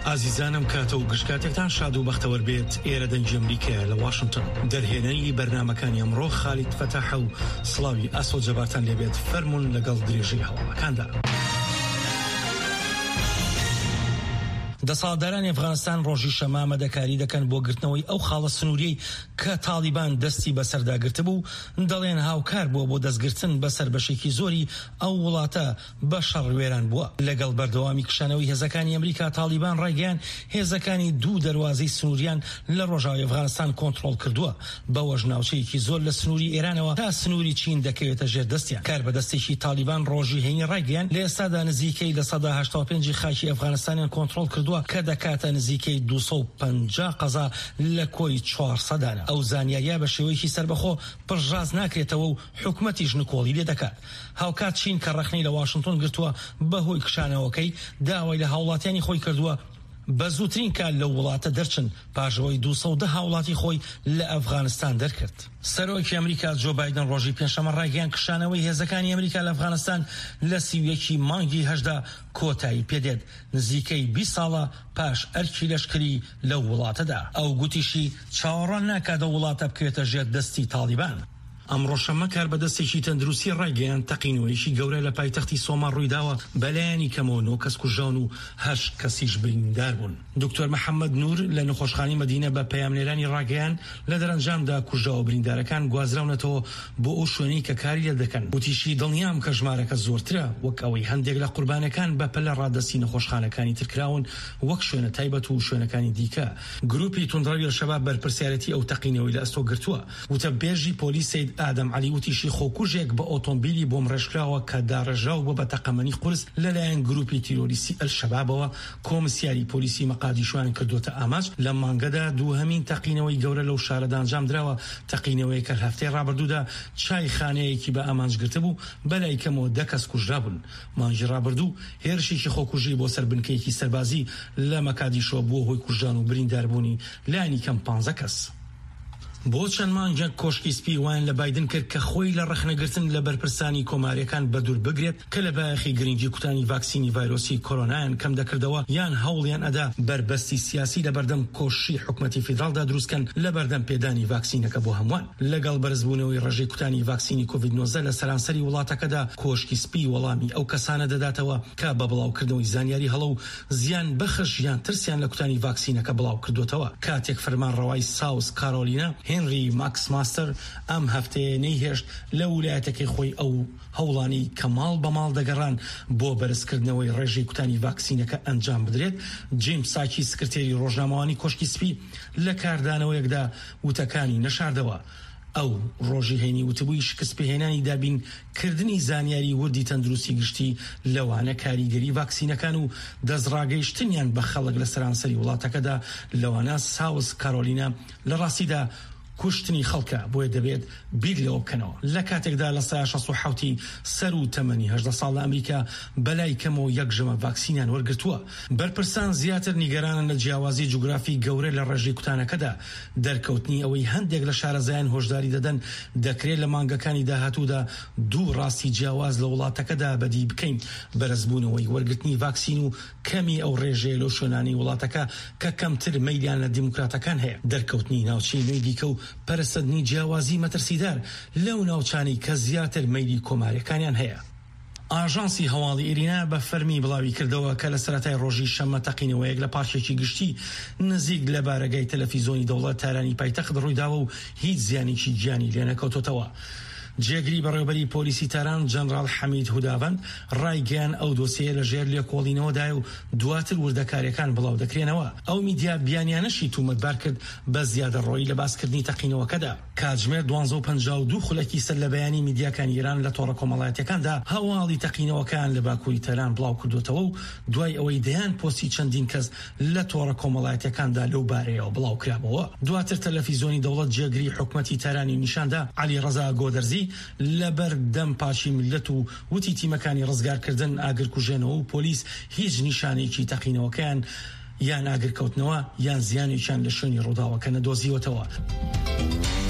ئازیزانم کاتە و گشتکاتێکتان شاد و بەختەوەر بێت. ئێرە دەنگی ئەمریکایە لە واشنگتن. دەرهێنەری بەرنامەکانی ئەمڕۆ خالید فەتاحە و سڵاوی ئاسۆ جەبارتان لێبێت. فەرموون لەگەڵ درێژەی هەواڵەکاندا. دەسەڵاتدارانی ئەفغانستان ڕۆژی شەمە مەدەکاری دەکەن بۆ گرتنەوەی ئەو خاڵە سنووریەی کە تالیبان دەستی بەسەرداگرتە بوو. دەڵێن هاوکار بووە بۆ دەستگرتن بەسەر بەشێکی زۆری ئەو وڵاتە بە شەڕوێران بووە. لەگەڵ بەردەوامی کشانەوەی هێزەکانی ئەمریکا، تالیبان ڕایگەیان هێزەکانی دوو دەواازەی سنووریان لە ڕۆژاوی ئەفغانستان کۆنتڕۆڵ کردووە. بەوەش ناوچەیەکی زۆر لە سنووری ئێرانەوە تا سنووری چین دەکەوێتە ژێر دەستیان. کار بەدەستێکی تالیبان ڕۆژی هەینی ڕایگەیان لە ئێستادا نزیکەی لە 85 خاکی ئەفغانستانیان کۆنتڕۆڵ کردووە کە دەکاتە نزیکەی 250 قەزا لە کۆی 400دانە. ئەو زانیاریە بە شێوەیەکی سربەخۆ پڕژاز ناکرێتەوە و حکومەتیش نکۆڵی لێ دەکات. هاوکات چین کە ڕەخنەی لە واشنگتن گرتووە بەهۆی کشانەوەکەی، داوای لە هاوڵاتیانی خۆی کردووە بە زووترین کات لە وڵاتە دەرچن پاشەوەی 210 هاوڵاتی خۆی لە ئەفغانستان دەرکرد. سەرۆکی ئەمریکا جۆ بایدن ڕۆژی پێنجشەمە ڕایگەیان کشانەوەی هێزەکانی ئەمریکا لە ئەفغانستان لە 31 مانگی هەژدا کۆتایی پێدێت، نزیکەی 20 ساڵە پاش ئەرکی لەشکری لەو وڵاتەدا. ئەو گوتیشی چاوەڕوان ناکاتە وڵاتە بکرێتە ژێر دەستی تالیبان. ئەمڕۆ شەمە کار بەدەستێکی تەندروستی ڕایگەیان تەقینەوەیشی گەورە لە پایتەختی سۆمان ڕوویداوە، بەلایانی کەمەوە 9 کەس کوژان و 8 کەسیش بریندار بوون. دکتۆر محەممەد نور لە نەخۆشخانەی مەدینە بە پەیامنێرانی ڕاگەیان لە دەرەنجامدا کوژاوە بریندارەکان گوازراونەتەوە بۆ ئەو شوێنەی کە کاری لێ دەکەن. وتیشی دڵنیام کە ژمارەکە زۆرترە، وەک ئەوەی هەندێک لە قوربانەکان بە پەلە ڕادەستی نەخۆشخانەکانی ترکراون وەک شوێنە تایبەت و شوێنەکانی دیکە. گروپی توندڕەوی شەباب بەرپرسیارەتی ئەو تەقینەوەی لە ئەستۆ گرتووە. وتە بێژی پۆلیس سید ئادەم عەلی وتیشی خۆکوژێک بە ئۆتۆمبیلی بۆم ڕێژکراوە کە داڕژاو بۆ بە تەقەمەنی قورس لەلایەن گروپی تیرۆریستی ئەلشەبابەوە. کۆمسیاری پۆلیسی مەقادیشوان کردوتە ئاماج. لە مانگەدا دووهەمین تەقینەوەی گەورە لەو شارەدا ئەنجام درراوە. تەقینەوەی کە هەفتەی ڕابردوودا چای خانەیەکی بە ئامانجگرتە بوو، بەلای کەمەوە 10 کەس کوژرا بوون. مانگی ڕابردوو هێرشێکی خۆکوژی بۆ سەر بنکەیەکی سەربازی لە مەقادیشۆ بووە هۆی کوژان و برینداربوونی لایەنی کەم 15 کەس. بۆ چەند مانگێک کۆشکی سپی وایان لە بایدن کرد کە خۆی لە ڕەخنەگرتن لە بەرپرسانی کۆماریەکان بەدوور بگرێت کە لە باەخی گرنگی کوتانی ڤاکسینی ڤایرۆسی کۆرۆنایان کەم دەکردەوە یان هەوڵیان ئەدا بربەستی سیاسی لە بەردەم کۆشی حکومەتی فیدراڵدا دروستکەن لە بەردەم پێدانی ڤاکسینەکە بۆ هەمووان. لەگەڵ بەرزبوونەوەی ڕێژەی کوتانی ڤاکسینی کۆڤید-19 لە سەرانسەری وڵاتەکەدا کۆشکی سپی وەڵامی ئەو کەسانە دەداتەوە کە بە بڵاوکردنەوەی زانیاری هەڵە و زیان بەخش یان ترسیان لە کوتانی ڤاکسینەکە بڵاو کردوتەوە. کاتێک فەرمانڕەوای ساوس کارۆلینا هێنری ماکس ماستر ئەم هەفتەیە نەیهێشت لە ویلایەتەکەی خۆی ئەو هەوڵانی کە ماڵ بە ماڵ دەگەڕان بۆ بەرزکردنەوەی ڕێژەی کوتانی ڤاکسینەکە ئەنجام بدرێت. جیمس ساکی سکرتێری ڕۆژنامەوانی کۆشکی سپی لە کاردانەوەیەکدا وتەکانی نەشاردەوە. ئەو ڕۆژی هەینی وتبووی شکست پێهێنانی دابینکردنی زانیاری وردی تەندروستی گشتی لەوانە کاریگەری ڤاکسینەکان و دەستڕاگەیشتنیان بە خەڵک لە سەرانسەری وڵاتەکەدا لەوانە ساوس کارۆلینا لە ڕاستیدا کوشتنی خەڵکە بۆیە دەبێت بیر لەوە بکەنەوە. لە کاتێکدا لە 1960 سەر و تەمەنی 18 ساڵ لە ئەمریکا بەلای کەمەوە 1 ژەمە ڤاکسینیان وەرگرتووە. بەرپرسان زیاتر نیگەرانن لە جیاوازی جوگرافی گەورە لە ڕێژەی کوتانەکەدا. دەرکەوتنی ئەوەی هەندێک لە شارەزایان هۆشداری دەدەن دەکرێت لە مانگەکانی داهاتوودا دوو ڕاستی جیاواز لە وڵاتەکەدا بەدی بکەین. بەرزبوونەوەی وەرگرتنی ڤاکسین و کەمی ئەو ڕێژەیە لەو شوێنانی وڵاتەکە کە کەمتر مەیلیان لە دیموکراتەکان هەیە. دەرکەوتنی ناوچەی نوێی دیکە و پەرستنی جیاوازی مەترسیدار لەو ناوچانی کە زیاتر مەیلی کۆماریەکانیان هەیە. ئاژانسی هەواڵی ئێرینا بە فەرمی بڵاوی کردەوە کە لە سەرەتای ڕۆژی شەمە تەقینەوەیەک لە پارچێکی گشتی نزیک لە بارەگای تەلەڤیزۆنی دەوڵەت تارانی پایتەخت ڕوویداوە و هیچ زیانێکی گیانی لێ نەکەوتۆتەوە. جێگری بەڕێوەبەری پۆلیسی تاران جەنرال حەمید هوداڤەند ڕایگەیان ئەو دۆسیە لە ژێر لێکۆڵینەوەدای و دواتر وردەکاریەکان بڵاو دەکرێنەوە. ئەو میدیا بیانیانەشی تومەتبار کرد بە زیادەڕۆیی لە باسکردنی تەقینەوەکەدا. کاتژمێر 12:52 خولەکی سەر لە بەیانی میدیاکانی ئێران لە تۆڕە کۆمەڵایەتیەکاندا هەواڵی تەقینەوەکان لە باکووری تەران بڵاو کردوتەوە و دوای ئەوەی دەیان پۆستی چەندین کەس لە تۆڕە کۆمەڵایەتیەکاندا لەو بارەیەوە بڵاو کرابەوە. دواتر تەلەڤیزۆنی دەوڵەت جێگری حکومەتی تارانی نیشاندا علی ڕەزا گۆدەرزی لەبەر دەم پاشی ملت و وتی تیمەکانی ڕزگارکردن ئاگرکوژێنەوە و پۆلیس هیچ نیشانێکی تەقینەوەکەیان یان ئاگرکەوتنەوە یان زیانێکیان لە شوێنی ڕووداوەکە نەدۆزیوەتەوە.